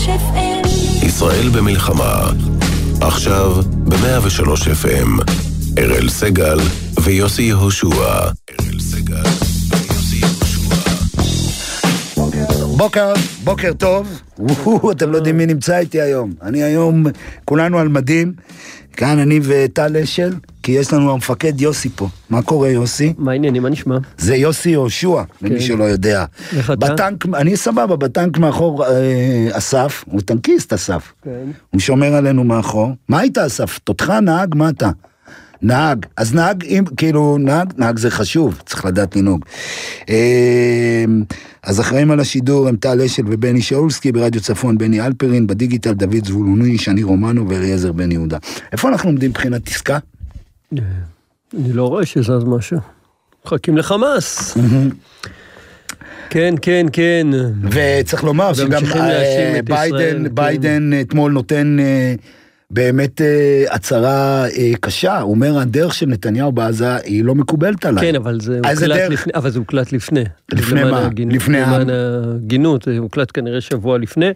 FM. ישראל במלחמה. עכשיו ב-103 FM. אראל סגל ויוסי יהושע. אראל סגל ויוסי יהושע. בוקר טוב. אתם לא יודעים מי נמצא איתי היום. אני היום, כולנו על מדים. כאן אני וטל אשל, כי יש לנו המפקד יוסי פה. מה קורה יוסי? מה העניינים, מה נשמע? זה יוסי יהושע, למי שלא יודע. איך אתה? בטנק, אני סבבה, בטנק מאחור אסף, הוא טנקיסט אסף. הוא שומר עלינו מאחור. מה היית אסף? תותך נהג? מה אתה? נהג. אז נהג, כאילו נהג זה חשוב, צריך לדעת לנהוג. אז אחראים על השידור הם טל אשל ובני שאולסקי, ברדיו צפון בני אלפרין, בדיגיטל דוד זבולוני, שני רומנו ואליעזר בן יהודה. איפה אנחנו עומדים מבחינת עסקה? אני לא רואה שזז משהו. מחכים לחמאס. כן. וצריך לומר שגם ביידן אתמול נותן באמת הצהרה קשה. הוא אומר, הדרך של נתניהו בעזה היא לא מקובלת עליי. כן, אבל זה הוקלט לפני. לפני מה? לפני הגינות, זה הוקלט כנראה שבוע לפני.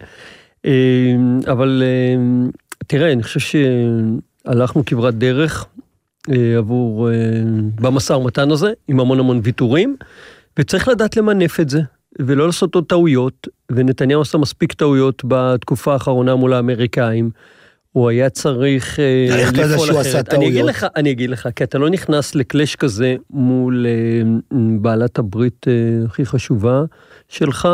אבל תראה, אני חושב שהלכנו כברת דרך עבור במשא ומתן הזה, עם המון ויתורים, וצריך לדעת למנף את זה, ולא לעשות עוד טעויות, ונתניהו עשה מספיק טעויות בתקופה האחרונה מול האמריקאים, הוא היה צריך לפעול אחרת. אני אגיד לך, כי אתה לא נכנס לקלש כזה מול בעלת הברית הכי חשובה שלך,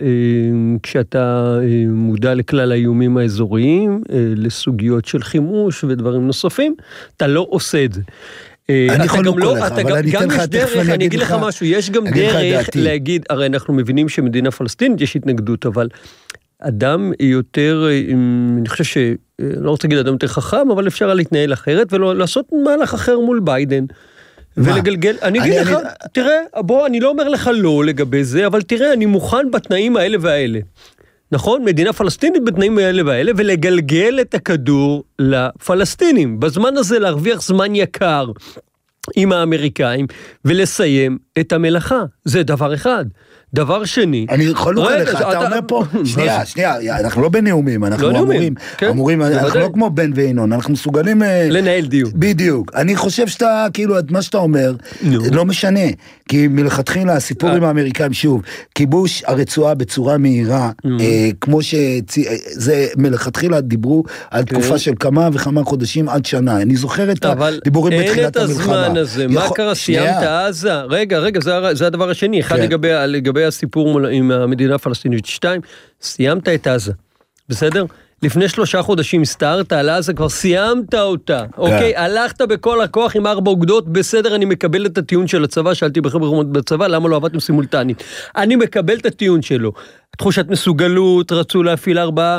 כשאתה מודע לכלל האיומים האזוריים, לסוגיות של חימוש ודברים נוספים, אתה לא עושה את זה. אני חולק עליך, אבל אני אתן לך תכף אני אגיד לך משהו, יש גם דרך להגיד, הרי אנחנו מבינים שמדינה פלסטינית יש התנגדות, אבל אדם יותר, אני חושב לא רוצה להגיד אדם יותר חכם, אבל אפשר להתנהל אחרת, ולעשות מהלך אחר מול ביידן, ולגלגל, אני אגיד לך, תראה, בוא, אני לא אומר לך לא לגבי זה, אבל תראה, אני מוכן בתנאים האלה והאלה, נכון? מדינה פלסטינית בתנאים האלה והאלה, ולגלגל את הכדור לפלסטינים, בזמן הזה להרוויח זמן יקר, עם האמריקאים, ולסיים את המלאכה, זה דבר אחד. דבר שני, אני חולק עליך, אתה אומר פה, שנייה, אנחנו לא בנאומים, אנחנו אמורים, אנחנו לא כמו בן ואינון, אנחנו מסוגלים לנהל דיון. בדיוק, אני חושב שאתה, כאילו, מה שאתה אומר, לא משנה, כי מלכתחילה הסיפור עם האמריקאים, שוב, כיבוש הרצועה בצורה מהירה, כמו שזה מלכתחילה דיברו על תקופה של כמה וכמה חודשים עד שנה, אני זוכר את הדיבורים בתחילת המלחמה. אבל אין את הזמן הזה, מה קרה, סיימת עזה? רגע, זה הדבר השני, אחד לגבי הסיפור עם המדינה הפלסטינית. 2, סיימת את עזה, בסדר? לפני 3 חודשים הסתערת על עזה, כבר סיימת אותה, אוקיי? הלכת בכל הכוח עם 4 אוגדות, בסדר, אני מקבל את הטיעון של הצבא, שאלתי בחברות בצבא, למה לא עבדתם סימולטנית? אני מקבל את הטיעון שלו. תחושת מסוגלות, רצו להפעיל 4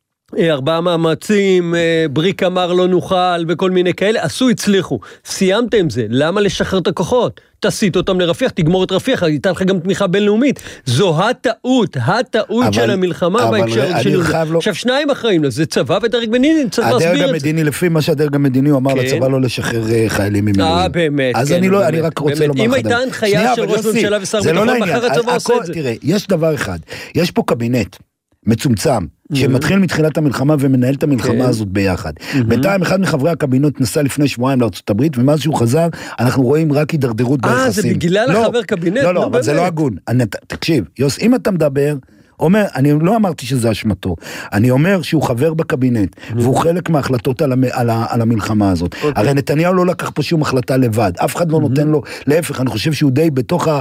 מאמצים, בריק אמר לא נוכל, וכל מיני כאלה, הצליחו. סיימת עם זה, למה לשחרר את הכוחות? תסיט אותם לרפיח, תגמור את רפיח, הייתה לך גם תמיכה בינלאומית. זו הטעות של המלחמה בהקשר של זה. עכשיו 2 אחראים לזה, צבא ודרג מדיני, צריך להסביר את זה. הדרג המדיני, לפי מה שהדרג המדיני, הוא אמר לצבא לא לשחרר חיילים ממילואים. באמת. אז אני רק רוצה לומר לך. אם הייתה הנחיה של ראש ממשלה ושר ביטחון, מחר הצבא עושה את זה. תראה, יש דבר אחד, יש פה קבינט מצומצם, שמתחיל מתחילת המלחמה ומנהל את המלחמה הזאת ביחד. בינתיים אחד מחברי הקבינות נסע לפני שבועיים לארצות הברית, ומאז שהוא חזר, אנחנו רואים רק הידרדרות ביחסים. זה בגלל החבר קבינט? לא, אבל זה לא הגון. תקשיב, יוס, אם אתה מדבר, אומר, אני לא אמרתי שזה אשמתו, אני אומר שהוא חבר בקבינט, והוא חלק מההחלטות על המלחמה הזאת. הרי נתניהו לא לקח פה שום החלטה לבד, אף אחד לא נותן לו, להפך, אני חושב שהוא די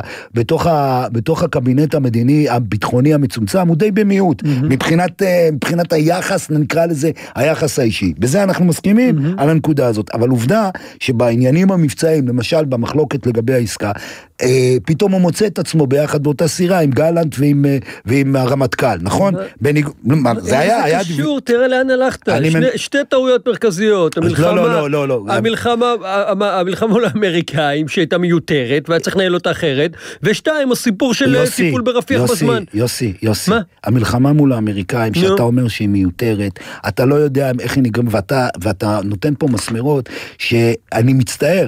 בתוך הקבינט המדיני, הביטחוני המצומצם, הוא די במיעוט, מבחינת היחס, נקרא לזה, היחס האישי. בזה אנחנו מסכימים על הנקודה הזאת, אבל עובדה שבעניינים המבצעיים, למשל במחלוקת לגבי העסקה, פתאום הוא מוצא את עצמו ביחד באותה סירה עם גלנט ועם הרמטכ"ל, נכון? זה היה קשור, תראה לאן הלכת. 2 טעויות מרכזיות. המלחמה מול האמריקאים, שהייתה מיותרת, והיה צריך לנהל אותה אחרת, ו2, הסיפור של טיפול ברפיח בזמן. יוסי, המלחמה מול האמריקאים, שאתה אומר שהיא מיותרת, אתה לא יודע איך היא נגרם, ואתה נותן פה מסמרות, שאני מצטער.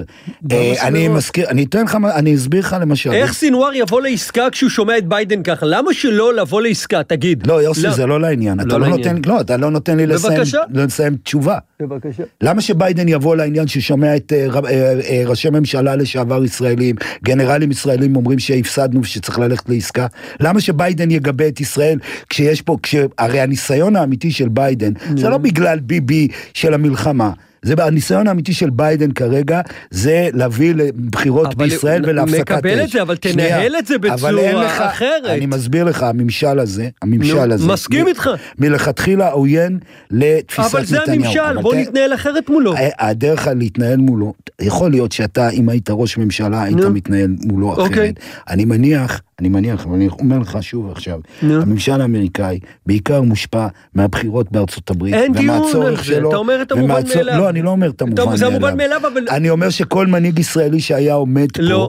אני אסביר לך למשל. איך סינואר יבוא לעסקה כשהוא שומע את ביידן ככה? למה שלא לבוא לעסקה, תגיד. לא, יוסי, זה לא לעניין. אתה לא נותן לי לסיים תשובה. בבקשה. למה שביידן יבוא לעניין ששומע את ראשי ממשלה לשעבר ישראלים, גנרלים ישראלים אומרים שהפסדנו ושצריך ללכת לעסקה? למה שביידן יגבה את ישראל כשיש פה, הרי הניסיון האמיתי של ביידן, זה לא בגלל ביבי של המלחמה, זה הניסיון האמיתי של ביידן כרגע, זה להביא לבחירות בישראל ולהפסקת אש. מקבל את זה, אבל תנהל את זה בצורה אחרת. אני מסביר לך, הממשל הזה, מסכים איתך. מלכתחילה עוין לתפיסת נתניהו. אבל זה הממשל, בוא נתנהל אחרת מולו. הדרך להתנהל מולו, יכול להיות שאתה, אם היית ראש ממשלה, היית מתנהל מולו אחרת. אני מניח, ואני אומר לך שוב עכשיו, הממשל האמריקאי בעיקר מושפע מהבחירות בארצות הברית, אין דיון על זה, אתה אומר את המובן מאליו. לא, אני לא אומר את המובן מאליו. זה המובן מאליו, אבל... אני אומר שכל מנהיג ישראלי שהיה עומד פה,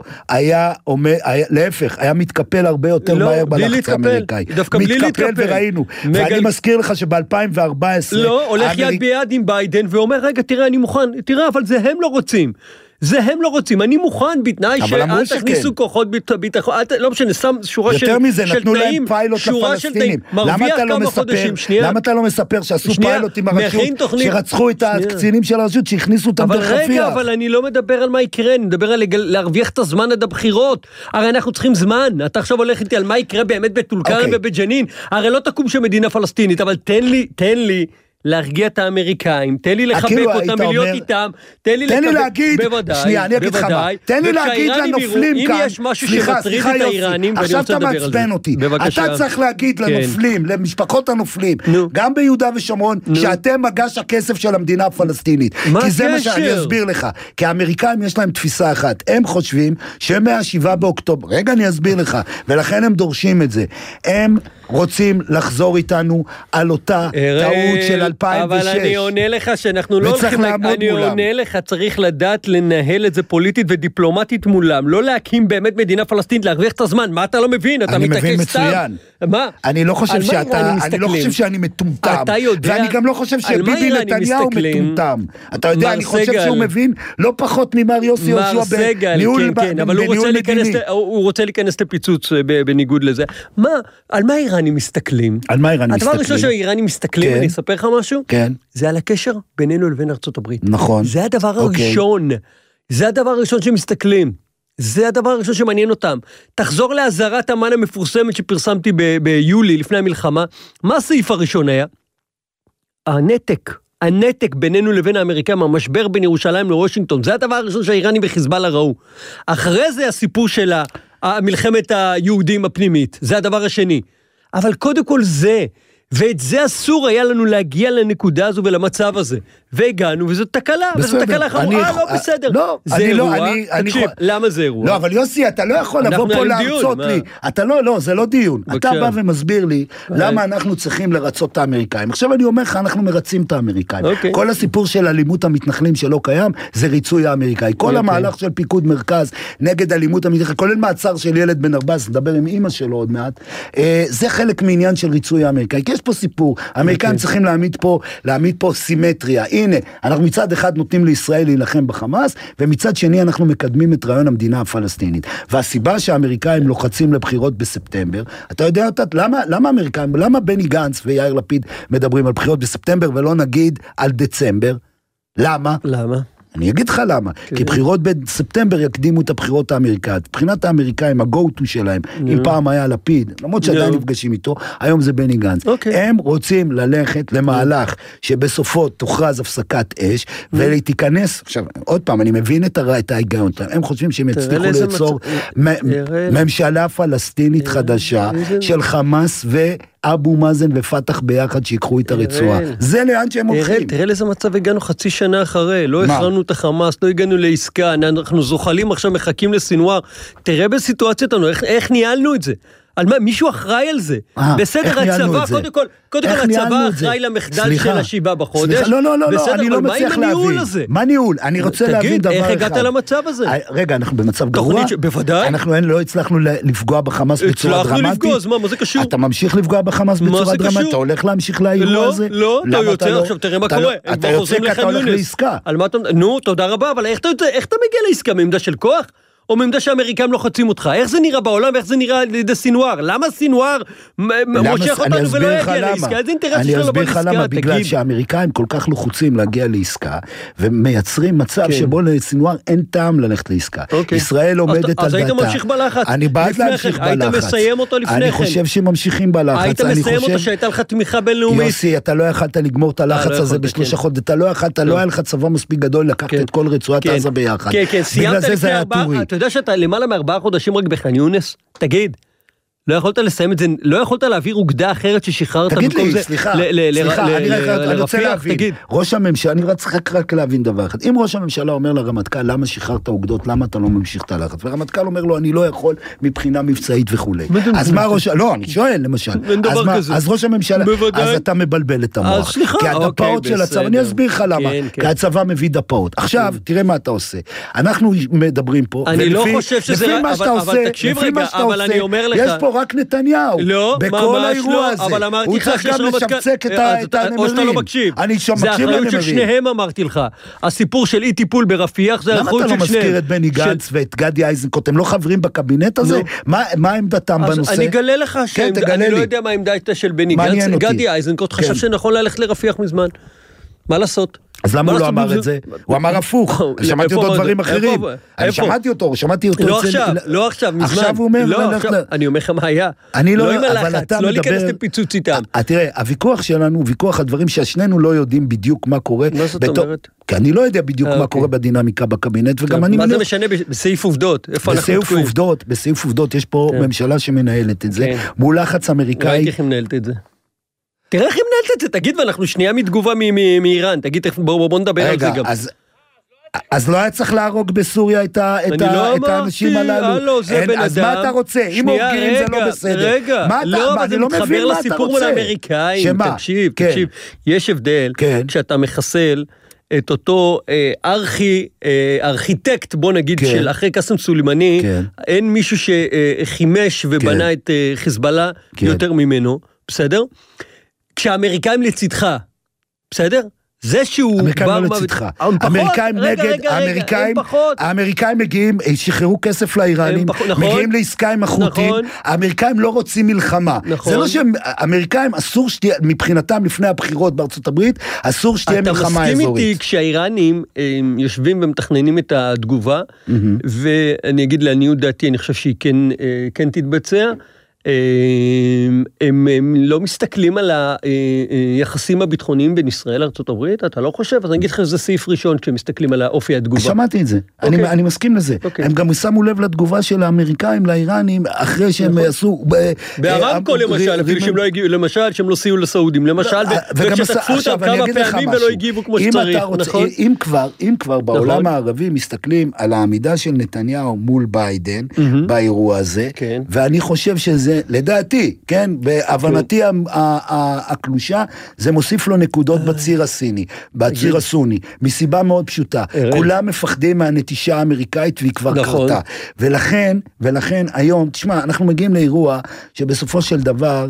להפך, היה מתקפל הרבה יותר מהר בלחץ האמריקאי. דווקא בלי להתקפל. מתקפל וראינו. ואני מזכיר לך שב-2014... לא, הולך יד ביד עם ביידן ואומר, רגע, תראה, אני מוכן, תראה, אבל זה הם לא רוצים. זה הם לא רוצים, אני מוכן בתנאי שאל תכניסו כוחות ביטחון, לא משנה, שם שורה של תנאים, יותר מזה, נתנו להם פיילוט לפלסטינים. למה אתה לא מספר שעשו פיילוט עם הרשות, שרצחו את הקצינים של הרשות, שהכניסו אותם דרך רפיח? אבל רגע, אבל אני לא מדבר על מה יקרה, אני מדבר על להרוויח את הזמן עד הבחירות, הרי אנחנו צריכים זמן, אתה עכשיו הולך איתי על מה יקרה באמת בטולקרם ובג'נין, הרי לא תקום שמדינה פלסטינית, אבל תן לי, להרגיע את האמריקאים, תן לי לחבק אותם ולהיות איתם, תן לי להגיד, שנייה, אני אגיד לך מה, תן לי להגיד לנופלים כאן, אם יש משהו שמטריד את האיראנים, עכשיו אתה מעצבן אותי, אתה צריך להגיד לנופלים, למשפחות הנופלים, גם ביהודה ושומרון, שאתם מגש הכסף של המדינה הפלסטינית, כי זה מה שאני אסביר לך, כי האמריקאים יש להם תפיסה אחת, הם חושבים שמה-7 באוקטובר, רגע אני אסביר לך, ולכן הם דורשים את זה, הם רוצים לחזור איתנו על אותה טעות של 2006. אבל אני עונה לך שאנחנו לא הולכים, אני עונה לך, צריך לדעת לנהל את זה פוליטית ודיפלומטית מולם, לא להקים באמת מדינה פלסטינית, להרוויח את הזמן, מה אתה לא מבין? אתה מתעקש סתם. אני מבין מצוין. מה? אני לא חושב שאני מטומטם, ואני גם לא חושב שביבי נתניהו מטומטם. אתה יודע, אני חושב שהוא מבין לא פחות ממר יוסי יהושע בניהול מדיני. הוא רוצה להיכנס לפיצוץ בניגוד לזה. מה? על מה האיראנים מסתכלים? על מה האיראנים מסתכלים? הדבר הראשון שהאיראנים מסתכלים, אני אספר לך משהו? כן. זה על הקשר בינינו לבין ארצות הברית. נכון. זה הדבר הראשון. זה הדבר הראשון שמסתכלים. זה הדבר הראשון שמעניין אותם. תחזור להזהרת המן המפורסמת שפרסמתי ביולי לפני המלחמה. מה הסעיף הראשון היה? הנתק בינינו לבין האמריקאים, המשבר בין ירושלים לוושינגטון, זה הדבר הראשון שהאיראנים וחיזבאללה ראו. אחרי זה הסיפור של מלחמת היהודים הפנימית, זה הדבר השני. אבל קודם כל זה, ואת זה אסור היה לנו להגיע לנקודה הזו ולמצב הזה. והגענו, וזו תקלה, וזו תקלה חמורה, לא בסדר. זה אירוע, תקשיב, למה זה אירוע? לא, אבל יוסי, אתה לא יכול לבוא פה להרצות לי. אתה לא, זה לא דיון. אתה בא ומסביר לי למה אנחנו צריכים לרצות את האמריקאים. עכשיו אני אומר לך, אנחנו מרצים את האמריקאים. כל הסיפור של אלימות המתנחלים שלא קיים, זה ריצוי האמריקאי. כל המהלך של פיקוד מרכז נגד אלימות המתנחלים, כולל מעצר של ילד בן 14, נדבר עם אמא שלו עוד מעט, זה חלק מעניין של ריצוי האמריקאי. יש פה סיפור, האמריקאים צריכים להעמיד פה סימטריה. הנה, אנחנו מצד אחד נותנים לישראל להילחם בחמאס, ומצד שני אנחנו מקדמים את רעיון המדינה הפלסטינית. והסיבה שהאמריקאים לוחצים לבחירות בספטמבר, אתה יודע, למה האמריקאים, למה בני גנץ ויאיר לפיד מדברים על בחירות בספטמבר ולא נגיד על דצמבר? למה? אני אגיד לך למה, כי בחירות בספטמבר יקדימו את הבחירות האמריקאיות. מבחינת האמריקאים, ה-go-to שלהם, אם פעם היה לפיד, למרות שעדיין נפגשים איתו, היום זה בני גנץ. הם רוצים ללכת למהלך שבסופו תוכרז הפסקת אש, ולהתכנס, עכשיו, עוד פעם, אני מבין את ההיגיון, הם חושבים שהם יצליחו ליצור ממשלה פלסטינית חדשה, של חמאס אבו מאזן ופתח ביחד שיקחו את הרצועה. זה לאן שהם הולכים. תראה לאיזה מצב הגענו חצי שנה אחרי, לא הכרענו את החמאס, לא הגענו לעסקה, אנחנו זוחלים עכשיו, מחכים לסינואר. תראה בסיטואציות לנו, איך ניהלנו את זה? על מה, מישהו אחראי על זה. בסדר, הצבא, קודם כל הצבא אחראי למחדל של 7 בחודש. לא, אני לא מצליח להבין. מה ניהול? אני רוצה להבין דבר אחד. איך הגעת למצב הזה? רגע, אנחנו במצב גרוע. בוודאי. אנחנו לא הצלחנו לפגוע בחמאס בצורה דרמטית. הצלחנו לפגוע, אז מה זה קשור? אתה ממשיך לפגוע בחמאס בצורה דרמטית? אתה הולך להמשיך לאירוע הזה? לא, אתה יוצא עכשיו, תראה מה קורה. אתה יוצא כי אתה הולך לעסקה. נו, תודה רבה, אבל איך אתה מגיע לעסקה מעמדה של כוח? או מעמדה שהאמריקאים לוחצים אותך? איך זה נראה בעולם, ואיך זה נראה לידי סינואר? למה סינואר מושך אותנו ולא יגיע לעסקה? איזה אינטרס אני שלו אסביר לך למה, בגלל שהאמריקאים כל כך לחוצים להגיע לעסקה, ומייצרים מצב שבו לסינואר אין טעם ללכת לעסקה. ישראל עומדת על דעתה. אז היית ממשיך בלחץ. אני בעד להמשיך בלחץ. היית מסיים אותו לפני כן. אני חושב שממשיכים בלחץ. היית מסיים אותו שהייתה לך תמיכה בינלאומית. יוסי, אתה לא יכלת לגמור את הלחץ הזה בשלושה חודשים. אתה לא יכלת, לא היה לך צבא מספיק גדול לקחת את כל רצועת עזה ביחד. כן, סיימת לפני 4, אתה יודע שאתה למעלה מ4 חודשים רק בח'אן יונס? תגיד, לא יכולת לסיים את זה, לא יכולת להעביר אוגדה אחרת ששחררת תגיד לי, סליחה, אני רוצה להבין, ראש הממשלה, אני צריך רק להבין דבר אחד, אם ראש הממשלה אומר לרמטכ"ל, למה שחררת אוגדות, למה אתה לא ממשיך את הלחץ, והרמטכ"ל אומר לו, אני לא יכול מבחינה מבצעית וכו'. אז מה ראש, לא, אני שואל למשל, אז ראש הממשלה, אז אתה מבלבל את המוח, כי הדפאות של הצבא, אני אסביר לך למה, כי הצבא מביא דפאות. עכשיו, תראה מה אתה עושה, אנחנו מדברים פה, ולפי מה שאתה עושה, רק נתניהו, לא, בכל האירוע הזה, אבל אמרתי הוא צריך גם לשבצק את הנמרים. או שאתה לא מקשיב. זה אחריות של שניהם אמרתי לך. הסיפור של אי טיפול ברפיח זה אחריות של שניהם. למה אתה לא מזכיר את בני גנץ ואת גדי איזנקוט? הם לא חברים בקבינט הזה? מה עמדתם בנושא? אני אגלה לך שאני לא יודע מה העמדה הייתה של בני גנץ. גדי איזנקוט חשב שנכון ללכת לרפיח מזמן. מה לעשות? אז למה הוא לא אמר את זה? הוא אמר הפוך, שמעתי אותו דברים אחרים. אני שמעתי אותו. לא עכשיו, מזמן. עכשיו הוא אומר, אני אומר לך מה היה. לא עם הלחץ, לא להיכנס לפיצוץ איתם. תראה, הוויכוח שלנו הוא ויכוח הדברים ששנינו לא יודעים בדיוק מה קורה. מה זאת אומרת? כי אני לא יודע בדיוק מה קורה בדינמיקה בקבינט, וגם אני... מה זה משנה בסעיף עובדות? בסעיף עובדות יש פה ממשלה שמנהלת את זה, מול לחץ אמריקאי. ראיתי איך היא מנהלת את זה. תראה איך היא מנהלת את זה, תגיד, ואנחנו שנייה מתגובה מאיראן, תגיד, בוא נדבר על זה גם. אז לא היה צריך להרוג בסוריה את האנשים הללו. אז מה אתה רוצה? אם הורגים זה לא בסדר. רגע, אני לא מבין מה אתה רוצה. תקשיב, יש הבדל כשאתה מחסל את אותו ארכיטקט, בוא נגיד, של אחרי קאסם סולימני, אין מישהו שחימש ובנה את חיזבאללה יותר ממנו, בסדר? כשהאמריקאים לצדך, בסדר? זה שהוא... האמריקאים לא לצדך. האמריקאים נגד, האמריקאים מגיעים, שחררו כסף לאיראנים, מגיעים לעסקה עם החות'ים, האמריקאים לא רוצים מלחמה. זה לא שהאמריקאים אסור שתהיה, מבחינתם לפני הבחירות בארצות הברית, אסור שתהיה מלחמה אזורית. אתה מסכים איתי כשהאיראנים יושבים ומתכננים את התגובה, ואני אגיד לעניות דעתי, אני חושב שהיא כן תתבצע, הם לא מסתכלים על היחסים הביטחוניים בין ישראל לארצות הברית, אתה לא חושב? אז אני אגיד לך שזה סעיף ראשון כשמסתכלים על האופי התגובה. שמעתי את זה, אני מסכים לזה. הם גם שמו לב לתגובה של האמריקאים לאיראנים, אחרי שהם עשו... בארמקו למשל, אפילו שהם לא הגיעו, למשל, שהם לא סייעו לסעודים, למשל, וכשתקפו אותם כמה פעמים ולא הגיבו כמו שצריך, נכון? אם כבר בעולם הערבי מסתכלים על העמידה של נתניהו מול ביידן, באירוע הזה, ואני חושב שזה לדעתי, כן, בהבנתי הקלושה, זה מוסיף לו נקודות בציר הסיני, בציר הסוני, מסיבה מאוד פשוטה. כולם מפחדים מהנטישה האמריקאית והיא כבר קרתה. ולכן היום, תשמע, אנחנו מגיעים לאירוע שבסופו של דבר,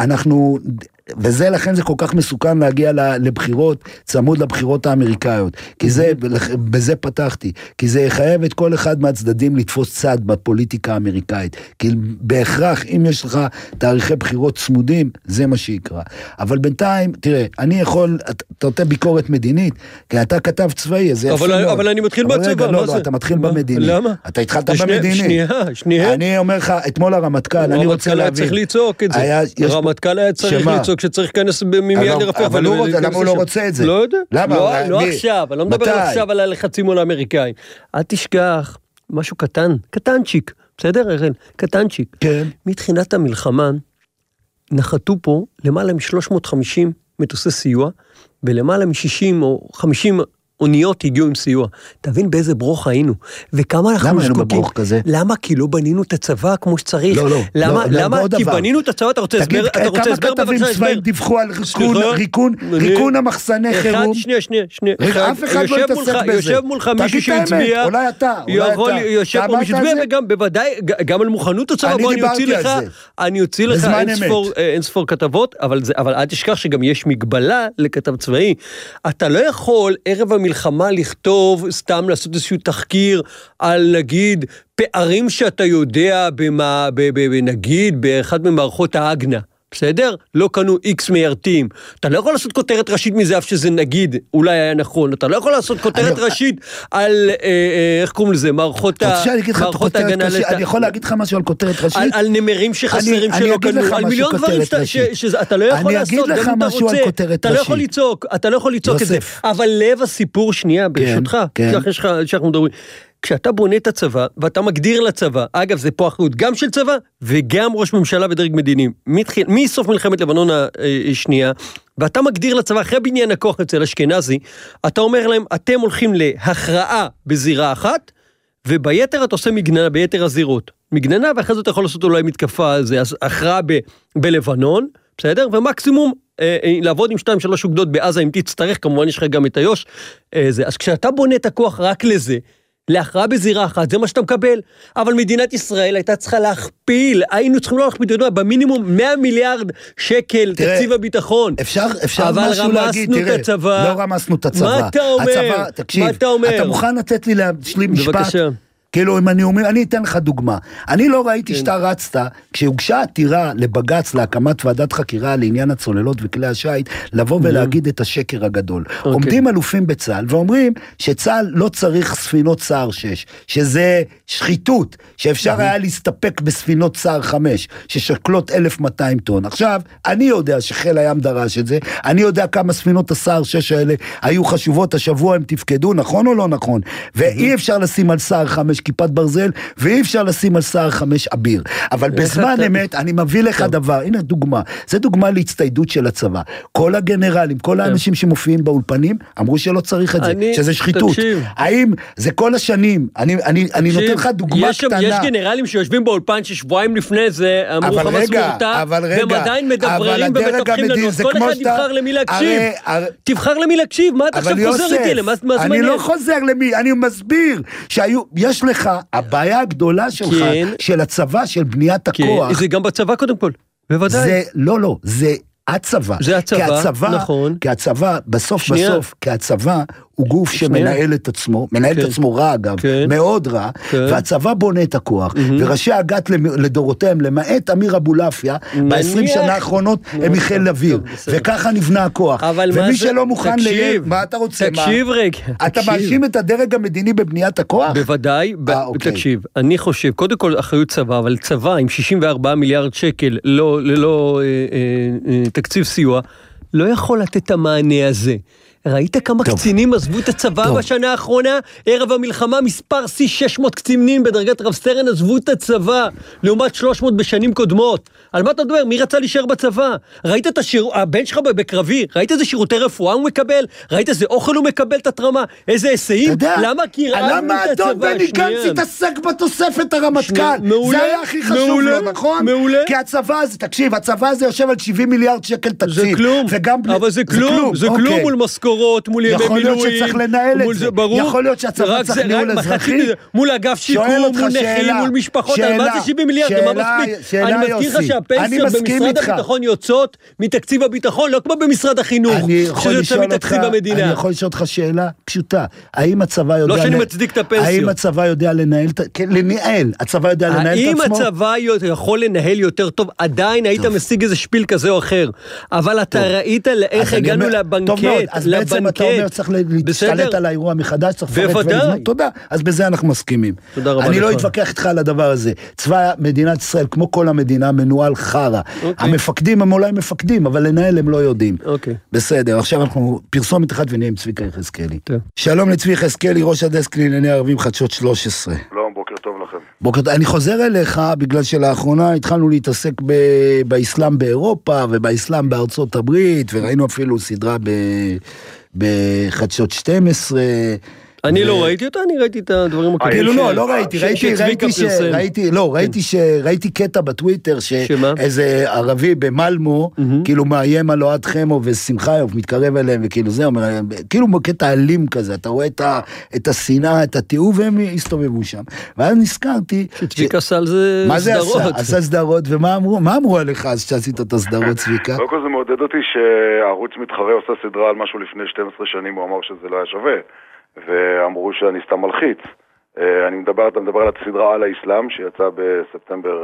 וזה לכן זה כל כך מסוכן להגיע לבחירות, צמוד לבחירות האמריקאיות, כי זה, בזה פתחתי, כי זה יחייב את כל אחד מהצדדים לתפוס צד בפוליטיקה האמריקאית, כי בהכרח אם יש לך תאריכי בחירות צמודים, זה מה שיקרה. אבל בינתיים, תראה, אני יכול, אתה נותן ביקורת מדינית, כי אתה כתב צבאי, זה יפה מאוד. אבל אני מתחיל בצבא, לא, אתה מתחיל במדיני. למה? אתה התחלת במדיני. שנייה. אני אומר לך, אתמול הרמטכ"ל, אני רוצה להבין. צריך לצעוק את זה. הרמטכ"ל היה צריך לצעוק שצריך להיכנס מיד לרפיח. אבל למה הוא לא רוצה את זה? לא יודע. למה? לא עכשיו, אני לא מדבר עכשיו על הלחצים מול האמריקאים. אל תשכח, משהו קטן, קטנצ'יק, בסדר, ארן? קטנצ'יק. כן. מתחילת המלחמה, נחתו פה למעלה מ-350 מטוסי סיוע, ולמעלה מ-60 או 50 אוניות הגיעו עם סיוע. תבין באיזה ברוך היינו. וכמה אנחנו למה היינו בברוך כזה? למה? כי לא בנינו את הצבא כמו שצריך. למה? כי בנינו את הצבא, אתה רוצה הסבר? כמה כתבים צבאיים דיווחו על ריקון המחסני חירום? שנייה. אף אחד לא התעסק בזה. יושב מולך מישהו שהצביע. אולי אתה. יושב פה מישהו שהצביע, וגם בוודאי, גם על מוכנות הצבא, בוא אני אוציא לך אין ספור כתבות, אבל אל תשכח שגם יש מגבלה לכתב צבאי. אתה לא יכול ערב המלחמה לכתוב, סתם לעשות איזשהו תחקיר על נגיד פערים שאתה יודע נגיד באחד ממערכות האגנה. בסדר? לא קנו איקס מיירתים. אתה לא יכול לעשות כותרת ראשית מזה, אף שזה נגיד, אולי היה נכון. אתה לא יכול לעשות כותרת ראשית על, איך קוראים לזה, מערכות ההגנה. אני יכול להגיד לך משהו על כותרת ראשית? על נמרים שחסרים שלא קנו, על מיליון דברים שאתה לא יכול לעשות. אני אגיד לך משהו על כותרת ראשית. אתה לא יכול לצעוק את זה. אבל לב הסיפור, שנייה, ברשותך, שאנחנו מדברים. כשאתה בונה את הצבא, ואתה מגדיר לצבא, אגב, זה פה אחריות גם של צבא, וגם ראש ממשלה ודרג מדיני, מסוף מלחמת לבנון השנייה, ואתה מגדיר לצבא, אחרי בניין הכוח אצל אשכנזי, אתה אומר להם, אתם הולכים להכרעה בזירה אחת, וביתר אתה עושה מגננה, ביתר הזירות. מגננה, ואחרי זה אתה יכול לעשות אולי מתקפה על זה, אז הכרעה בלבנון, בסדר? ומקסימום, לעבוד עם 2-3 אוגדות בעזה, אם תצטרך, כמובן יש לך גם את היוש, אז כשאתה בונה את הכוח רק לזה, להכרעה בזירה אחת, זה מה שאתה מקבל, אבל מדינת ישראל הייתה צריכה להכפיל, היינו צריכים לא להכפיל, במינימום 100 מיליארד שקל תקציב הביטחון. אפשר משהו להגיד, תראה, לא רמסנו את הצבא. מה אתה אומר? תקשיב, אתה מוכן לתת לי להשלים משפט? בבקשה. כאילו, אם אני אומר, אני אתן לך דוגמה. אני לא ראיתי שאתה רצת, כשהוגשה עתירה לבגץ להקמת ועדת חקירה לעניין הצוללות וכלי השייט, לבוא ולהגיד את השקר הגדול. עומדים אלופים בצה"ל ואומרים שצה"ל לא צריך ספינות צער 6, שזה שחיתות, שאפשר היה להסתפק בספינות צער 5, ששקלות 1,200 טון. עכשיו, אני יודע שחיל הים דרש את זה, אני יודע כמה ספינות הצער 6 האלה היו חשובות, השבוע הם תפקדו, נכון או לא נכון? ואי אפשר לשים על צער 5 כיפת ברזל, ואי אפשר לשים על שר 5 אביר. אבל בזמן אמת, אני מביא לך דבר, הנה דוגמה, זה דוגמה להצטיידות של הצבא. כל הגנרלים, כל האנשים שמופיעים באולפנים, אמרו שלא צריך את זה, שזה שחיתות. האם זה כל השנים, אני נותן לך דוגמה קטנה. יש גנרלים שיושבים באולפן ששבועיים לפני זה, אמרו חמאס מורתע, והם עדיין מדבררים ומתווכים לנו, אז כל אחד יבחר למי להקשיב. תבחר למי להקשיב, מה אתה עכשיו חוזר איתי אלה? אני לא חוזר למי, אני מסביר שיש לך, הבעיה הגדולה שלך, של הצבא, של בניית הכוח. זה גם בצבא קודם כל, בוודאי. זה, לא, זה הצבא. זה הצבא, נכון. כי הצבא, בסוף, כי הצבא הוא גוף שמנהל את עצמו, מנהל את עצמו רע אגב, מאוד רע, והצבא בונה את הכוח, וראשי הגת לדורותיהם, למעט אמיר אבולעפיה, ב-20 שנה האחרונות הם מחיל אוויר, וככה נבנה הכוח. ומי שלא מוכן מה אתה רוצה? תקשיב רגע. אתה מאשים את הדרג המדיני בבניית הכוח? בוודאי, תקשיב, אני חושב, קודם כל אחריות צבא, אבל צבא עם 64 מיליארד שקל, ללא תקציב סיוע, לא יכול לתת את המענה הזה. ראית כמה קצינים עזבו את הצבא בשנה האחרונה? ערב המלחמה, מספר C600 קצינים בדרגת רב סרן עזבו את הצבא, לעומת 300 בשנים קודמות. על מה אתה מדבר? מי רצה להישאר בצבא? ראית את הבן שלך בקרבי? ראית איזה שירותי רפואה הוא מקבל? ראית איזה אוכל הוא מקבל את התרמה? איזה היסעים? למה? כי למה אדון בני גנץ התעסק בתוספת הרמטכ"ל? זה היה הכי חשוב לו, נכון? כי הצבא הזה, תקשיב, הצבא הזה יושב על 70 מיליארד שקל תקציב. זה כלום, אבל זה כלום, זה כלום מול משכורות, מול ימי מילואים. יכול להיות שצריך לנהל את זה. יכול להיות שהצבא צריך ניהול אזרחי. מול אגף שיקום, מול נכים, מול משפחות. מה זה 70 מיליארד? מה מספיק? אני מזכיר לך שהפנסיות במשרד הביטחון יוצאות מתקציב הביטחון, לא כמו במשרד החינוך, שזה יוצא מתקציב המדינה. אני יכול לשאול אותך שאלה פשוטה. האם הצבא יודע... לא שאני מצדיק את הפנסיות. האם הצבא יודע לנהל... הצבא יודע לנהל את עצמו? האם הצבא יכול לנהל יותר טוב, עדיין היית משיג איזה שפיל כזה או אחר. אבל אתה ראית איך הגענו לבנקט, אז בעצם אתה אומר, צריך להשתלט על האירוע מחדש, צריך לפרט ולזמן. תודה, אז בזה אנחנו מסכימים. אני לא אתווכח איתך על הדבר הזה. צבא מדינת ישראל, כמו כל המדינה, מנוהל חרה. המפקדים הם אולי מפקדים, אבל לנהל הם לא יודעים. בסדר, עכשיו אנחנו פרסומת אחת ונהיה עם צביקה יחזקאלי. שלום לצביקה יחזקאלי, ראש הדסק לענייני ערבים חדשות 13. שלום, בוקר טוב לכם. בוקר טוב, אני חוזר אליך, בגלל שלאחרונה התחלנו להתעסק באסלאם באירופה, ובאסלאם בארצות הברית, וראינו אפילו סדרה בחדשות 12, אני לא ראיתי אותה, אני ראיתי את הדברים הקטנים. כאילו לא ראיתי, ראיתי קטע בטוויטר שאיזה ערבי במלמו, כאילו מאיים על אוהד חמו ושמחיוב מתקרב אליהם, וכאילו זה אומר, כאילו קטע אלים כזה, אתה רואה את השנאה, את התיעוב, והם הסתובבו שם. ואז נזכרתי... שצביקה עשה על זה סדרות. מה זה עשה סדרות, ומה אמרו עליך אז שעשית את הסדרות, צביקה? קודם כל זה מעודד אותי שהערוץ מתחרה עושה סדרה על משהו לפני 12 שנים, הוא אמר שזה לא היה שווה. ואמרו שאני סתם מלחיץ. אני מדבר על הסדרה על האסלאם שיצא בספטמבר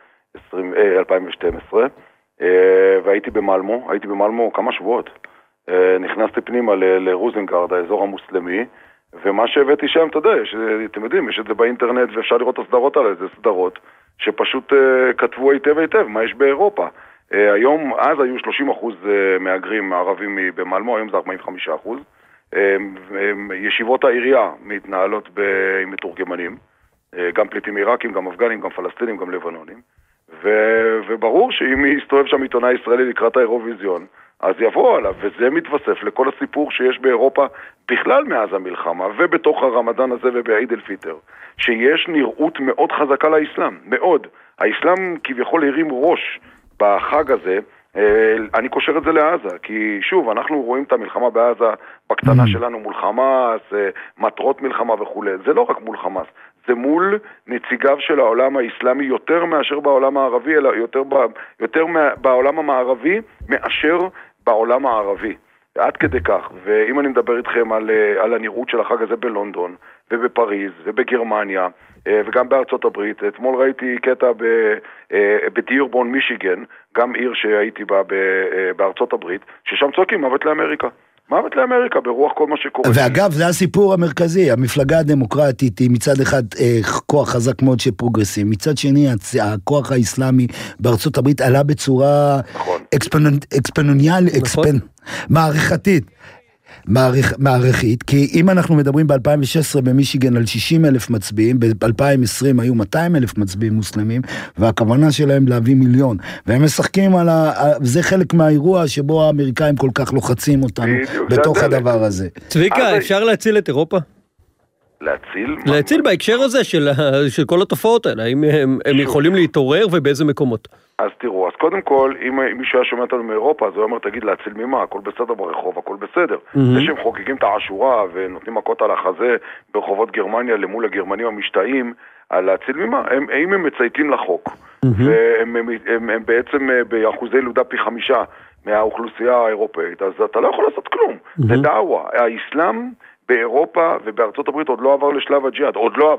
2012, והייתי במלמו כמה שבועות. נכנסתי פנימה לרוזנגרד, האזור המוסלמי, ומה שהבאתי שם, אתה יודע, אתם יודעים, יש את זה באינטרנט ואפשר לראות את הסדרות האלה, זה סדרות שפשוט כתבו היטב מה יש באירופה. היום, אז היו 30% מהגרים ערבים במלמו, היום זה 45%. ישיבות העירייה מתנהלות עם מתורגמנים, גם פליטים עיראקים, גם אפגנים, גם פלסטינים, גם לבנונים, וברור שאם יסתובב שם עיתונאי ישראלי לקראת האירוויזיון, אז יבוא עליו, וזה מתווסף לכל הסיפור שיש באירופה בכלל מאז המלחמה, ובתוך הרמדאן הזה ובעיד אל פיטר, שיש נראות מאוד חזקה לאסלאם, מאוד. האסלאם כביכול הרים ראש בחג הזה, אני קושר את זה לעזה, כי שוב, אנחנו רואים את המלחמה בעזה בקטנה שלנו מול חמאס, מטרות מלחמה וכו'. זה לא רק מול חמאס, זה מול נציגיו של העולם האסלאמי יותר מאשר בעולם הערבי, אלא יותר בעולם המערבי מאשר בעולם הערבי. עד כדי כך, ואם אני מדבר איתכם על הנראות של החג הזה בלונדון ובפריז ובגרמניה וגם בארצות הברית, אתמול ראיתי קטע בדירבון מישיגן, גם עיר שהייתי בה בארצות הברית, ששם צועקים מוות לאמריקה. מוות לאמריקה ברוח כל מה שקורה. ואגב, זה הסיפור המרכזי, המפלגה הדמוקרטית היא מצד אחד כוח חזק מאוד של פרוגרסים, מצד שני הכוח האסלאמי בארצות הברית עלה בצורה מערכתית. מערכית, כי אם אנחנו מדברים ב-2016 במישיגן על 60,000 מצביעים, ב-2020 היו 200,000 מצביעים מוסלמים, והכוונה שלהם להביא מיליון, והם משחקים זה חלק מהאירוע שבו האמריקאים כל כך לוחצים אותנו בתוך הדבר הזה. צביקה, אפשר להציל את אירופה? להציל בהקשר הזה של כל התופעות האלה, האם הם יכולים להתעורר ובאיזה מקומות? אז תראו, אז קודם כל, אם מישהו היה שומע אותנו מאירופה, אז הוא אומר, תגיד, להציל ממה? הכל בסדר ברחוב, הכל בסדר. זה שהם חוגגים את העשורה ונותנים מכות על החזה ברחובות גרמניה למול הגרמנים המשתאים, על להציל ממה? אם הם מצייתים לחוק, והם בעצם באחוזי ילודה פי 5 מהאוכלוסייה האירופאית, אז אתה לא יכול לעשות כלום. זה דעווה. האסלאם באירופה ובארצות הברית עוד לא עבר לשלב הג'יהאד,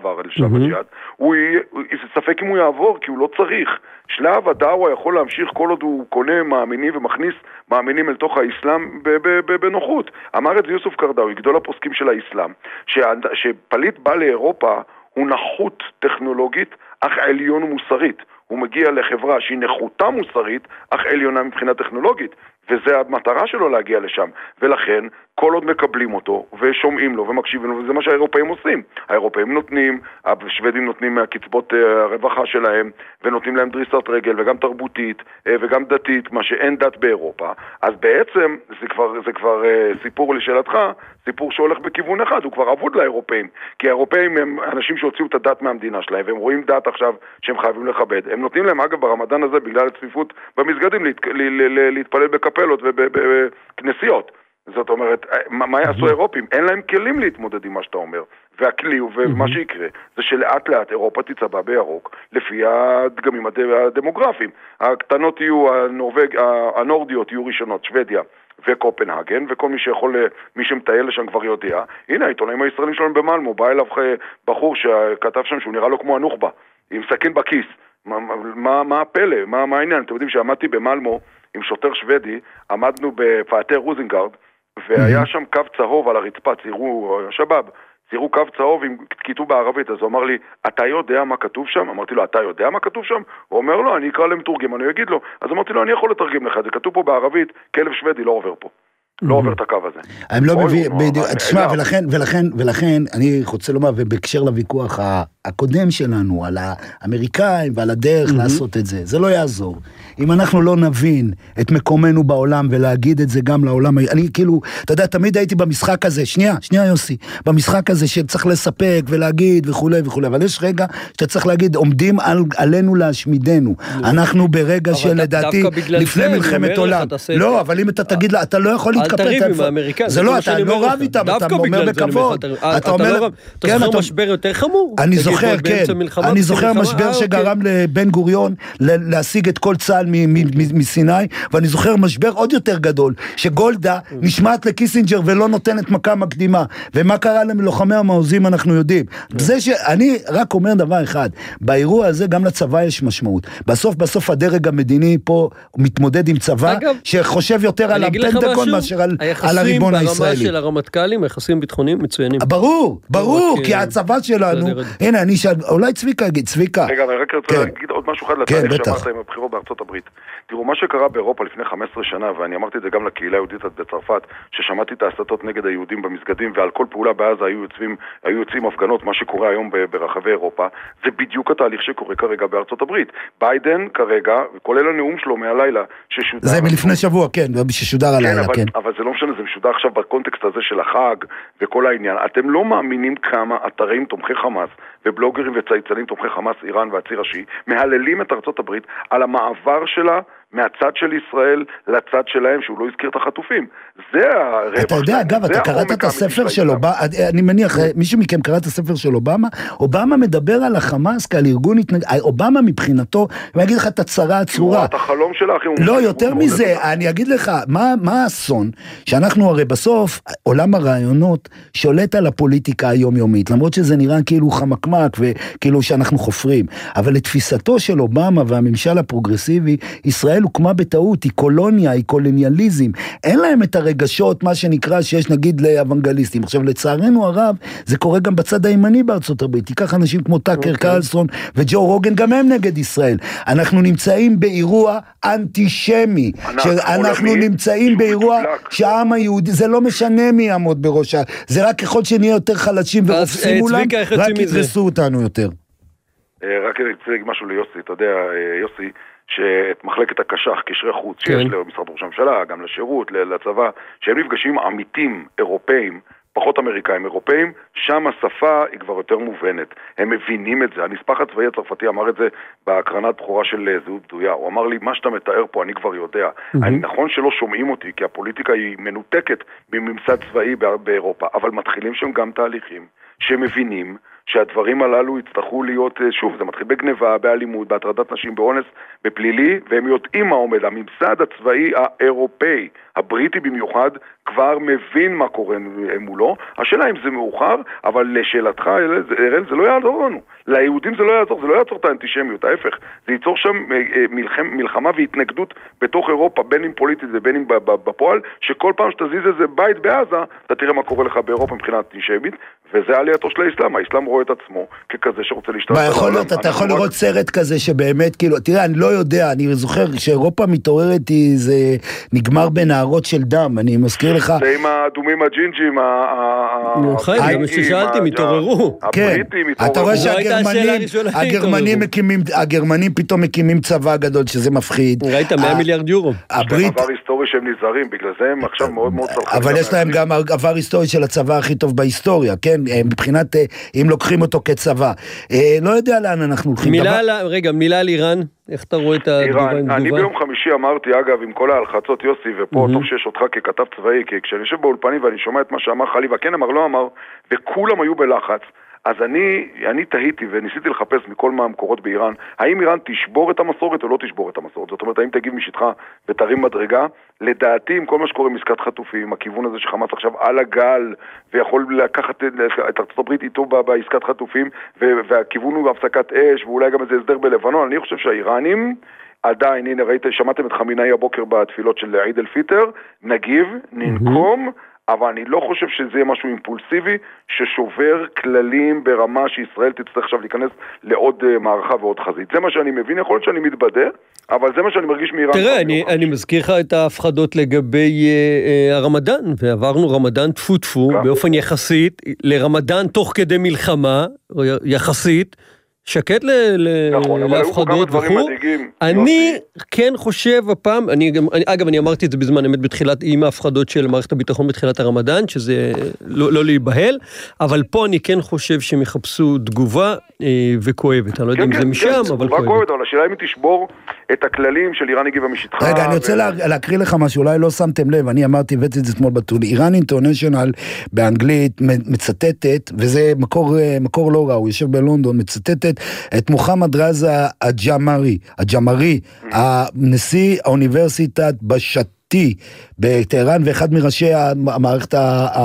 זה ספק אם הוא יעבור, כי הוא לא צריך. שלב הדעווה יכול להמשיך כל עוד הוא קונה מאמינים ומכניס מאמינים אל תוך האסלאם בנוחות. אמר את זה יוסוף קרדאוי, גדול הפוסקים של האסלאם, שפליט בא לאירופה הוא נחות טכנולוגית, אך עליון ומוסרית. הוא מגיע לחברה שהיא נחותה מוסרית, אך עליונה מבחינה טכנולוגית. וזה המטרה שלו להגיע לשם. ולכן, כל עוד מקבלים אותו, ושומעים לו, ומקשיבים לו, וזה מה שהאירופאים עושים. האירופאים נותנים, השוודים נותנים מהקצבות הרווחה שלהם, ונותנים להם דריסת רגל, וגם תרבותית, וגם דתית, מה שאין דת באירופה. אז בעצם, זה כבר סיפור לשאלתך, סיפור שהולך בכיוון אחד, הוא כבר עבוד לאירופאים. כי האירופאים הם אנשים שהוציאו את הדת מהמדינה שלהם, והם רואים דת עכשיו שהם חייבים לכבד. הם נותנים להם, אגב, ברמדאן הזה, בגלל הצפיפות במסגדים, להתפלל בקפלות ובכנסיות. זאת אומרת, מה יעשו האירופים? אין להם כלים להתמודד עם מה שאתה אומר. והכלי, ומה שיקרה, זה שלאט לאט אירופה תצבע בירוק, לפי הדגמים הדמוגרפיים. הקטנות יהיו, הנורדיות יהיו ראשונות, שוודיה וקופנהגן, וכל מי שיכול, מי שמטייל לשם כבר יודע. הנה, העיתונאים הישראלים שלנו במלמו, בא אליו בחור שכתב שם שהוא נראה לו כמו הנוח'בה, עם סכין בכיס. מה הפלא? מה העניין? אתם יודעים שעמדתי במלמו עם שוטר שוודי, עמדנו בפאתי רוזנגרד, והיה שם קו צהוב על הרצפה, ציירו, שבאב, ציירו קו צהוב עם כיתוב בערבית, אז הוא אמר לי, אתה יודע מה כתוב שם? אמרתי לו, אתה יודע מה כתוב שם? הוא אומר לו, אני אקרא למתורגם, אני אגיד לו. אז אמרתי לו, אני יכול לתרגם לך, זה כתוב פה בערבית, כלב שוודי לא עובר פה. לא עובר את הקו הזה. הם לא מביאים, תשמע, ולכן, אני רוצה לומר, ובקשר לוויכוח הקודם שלנו, על האמריקאים ועל הדרך לעשות את זה. זה לא יעזור. אם אנחנו לא נבין את מקומנו בעולם ולהגיד את זה גם לעולם, אני כאילו, אתה יודע, תמיד הייתי במשחק הזה, שנייה יוסי, במשחק הזה שצריך לספק ולהגיד וכו' וכו', אבל יש רגע שאתה צריך להגיד, עומדים עלינו להשמידנו. אנחנו ברגע שלדעתי, לפני מלחמת עולם. לא, אבל אם אתה תגיד לה, אתה לא יכול להתקפל. אל תריב עם האמריקאים. זה לא, אתה לא רב איתם, אתה אומר בכבוד. אתה אומר, אתה זוכר משבר יותר חמור? אני זוכר, כן. אני זוכר משבר שגרם לבן גוריון להשיג את כל צה"ל מסיני, ואני זוכר משבר עוד יותר גדול, שגולדה נשמעת לקיסינג'ר ולא נותנת מכה מקדימה. ומה קרה ללוחמי המעוזים אנחנו יודעים. זה שאני רק אומר דבר אחד, באירוע הזה גם לצבא יש משמעות. בסוף הדרג המדיני פה מתמודד עם צבא שחושב יותר על הפנטגון מאשר על הריבון הישראלי. ברמה של הרמטכ"לים, היחסים ביטחוניים מצוינים. ברור, כי הצבא שלנו, הנה, אני שאל, אולי צביקה יגיד, צביקה. רגע, אבל רק רוצה להגיד עוד משהו אחד לתהליך שאמרת עם הבחירות בארצות הברית. תראו, מה שקרה באירופה לפני 15 שנה, ואני אמרתי את זה גם לקהילה היהודית בצרפת, ששמעתי את ההסתות נגד היהודים במסגדים, ועל כל פעולה בעזה היו יוצאים הפגנות, מה שקורה היום ברחבי אירופה, זה בדיוק התהליך שקורה כרגע בארצות הברית. ביידן כרגע, כולל הנאום שלו מהלילה, ששודר... זה מלפני שבוע, כן, ששודר הלילה, כן. אבל זה לא משנה, זה משודר עכשיו בקונטקסט הזה של החג וכל העניין. אתם לא מאמינים כמה אתרים תומכי חמאס ובלוגרים וצייצנים תומכי חמאס, איראן והציר השיעי, מהללים את ארצות הברית על המעבר שלה מהצד של ישראל לצד שלהם, שהוא לא הזכיר את החטופים. זה הרווח. אתה יודע, אגב, אתה קראת את הספר של אובמה, אני מניח, מישהו מכם קרא את הספר של אובמה? אובמה מדבר על החמאס כעל ארגון התנגדות, אובמה מבחינתו, אני אגיד לך את הצרה הצורה. את החלום שלך. לא, יותר מזה, אני אגיד לך, מה האסון? שאנחנו הרי בסוף, עולם הרעיונות שולט על הפוליטיקה היומיומית, למרות שזה נראה כאילו חמקמק, וכאילו שאנחנו חופרים. אבל לתפיסתו של אובמה והממשל הפרוגרסיבי, ישראל הוקמה בטעות, היא קולוניה, היא קולוניאליזם, אין להם את הרגשות, מה שנקרא, שיש נגיד לאוונגליסטים. עכשיו, לצערנו הרב, זה קורה גם בצד הימני בארצות הברית, תיקח אנשים כמו טאקר קרלסון וג'ו רוגן, גם הם נגד ישראל. אנחנו נמצאים באירוע אנטישמי, אנחנו נמצאים באירוע שהעם היהודי, זה לא משנה מי יעמוד בראשה, זה רק ככל שנהיה יותר חלשים ורופסים מולם, רק ידרסו אותנו יותר. רק רוצה להגיד משהו ליוסי, אתה יודע, יוסי, שאת מחלקת הקשח, קשרי חוץ, שיש למשרד ראש הממשלה, גם לשירות, לצבא, שהם נפגשים עמיתים אירופאים, פחות אמריקאים אירופאים, שם השפה היא כבר יותר מובנת. הם מבינים את זה. הנספח הצבאי הצרפתי אמר את זה בהקרנת בחורה של זהות בדויה. הוא אמר לי, מה שאתה מתאר פה אני כבר יודע. אני נכון שלא שומעים אותי, כי הפוליטיקה היא מנותקת מממסד צבאי באירופה, אבל מתחילים שם גם תהליכים שמבינים שהדברים הללו יצטרכו להיות, שוב, זה מתחיל בגניבה, באלימות, בהטרדת נשים, באונס, בפלילי, והם יודעים מה עומד. הממסד הצבאי האירופאי, הבריטי במיוחד, כבר מבין מה קורה מולו. השאלה אם זה מאוחר, אבל לשאלתך, אראל, זה לא יעזור לנו. ליהודים זה לא יעזור, זה לא יעצור את האנטישמיות, ההפך. זה ייצור שם מלחמה והתנגדות בתוך אירופה, בין אם פוליטית ובין אם בפועל, שכל פעם שתזיז איזה בית בעזה, אתה תראה מה קורה לך באירופה מבחינת אנטישמית, וזה עלייתו של האסלאם. האסלאם רואה את עצמו ככזה שרוצה להשתלט. מה יכול להיות? אתה יכול לראות סרט כזה שבאמת, כאילו, תראה, אני לא יודע, אני זוכר שאירופה מתעוררת, זה נגמר בנהרות של דם, אני מזכיר לך. זה עם האדומים הג'ינג'ים, חיים, גם ששאלתי, מתעוררו. כן, אתה רואה שהגרמנים פתאום מקימים צבא גדול, שזה מפחיד. ראית 100 מיליארד יורו. יש להם עבר היסטורי שהם נזהרים, בגלל זה הם עכשיו מאוד מאוד צלחים. אבל יש להם גם עבר היסטורי של הצבא הכי טוב בהיסטוריה, כן? מבחינת, אם לוקחים אותו כצבא. לא יודע לאן אנחנו הולכים. מילה על איראן, איך אתה רואה את התגובה? אני ביום חמישי אמרתי, אגב, עם כל ההלחצות, יוסי, ופה טוב שיש אותך ככתב צבאי, כי כשאני יושב באולפנים ואני שומע את מה שאמר חליבה, כן אמר, לא אמר, וכולם היו בלחץ, אז אני תהיתי וניסיתי לחפש מכל מהמקורות באיראן, האם איראן תשבור את המסורת או לא תשבור את המסורת? זאת אומרת, האם תגיב משטחה ותרים מדרגה? לדעתי, עם כל מה שקורה מסקת חטופים, הכיוון הזה שחמאס עכשיו על הגל, ויכול לקחת את ארצות הברית איתו בעסקת חטופים, והכיוון הוא בהפסקת אש, ואולי גם איזה הסדר בלבנון. אני חושב שהאיראנים עדיין, הנה שמעתם את חמינאי הבוקר בתפילות של עיד אל פיטר, נגיב, ננקום, אבל אני לא חושב שזה יהיה משהו אימפולסיבי ששובר כללים ברמה שישראל תצטרך עכשיו להיכנס לעוד מערכה ועוד חזית. זה מה שאני מבין, יכול להיות שאני מתבדה, אבל זה מה שאני מרגיש מאיראן. תראה, אני מזכיר לך את ההפחדות לגבי הרמדאן, ועברנו רמדאן טפו טפו, באופן יחסית, לרמדאן תוך כדי מלחמה, יחסית, שקט להפחדות וכו'. אני כן חושב הפעם, אגב אני אמרתי את זה בזמן אמת בתחילת, עם ההפחדות של מערכת הביטחון בתחילת הרמדאן, שזה לא להיבהל, אבל פה אני כן חושב שהם יחפשו תגובה וכואבת, אני לא יודע אם זה משם, אבל כואבת. אבל השאלה אם היא תשבור את הכללים של איראן הגיבה משטחה. רגע, אני רוצה להקריא לך משהו, אולי לא שמתם לב, אני אמרתי, הבאתי את זה אתמול בטול, איראן אינטרנשיונל באנגלית מצטטת, וזה מקור לא רע, הוא יושב בלונדון, מצטטת את מוחמד רזה הג'מרי, הנשיא האוניברסיטת בטי בטהרן, ואחד מראשי המערכת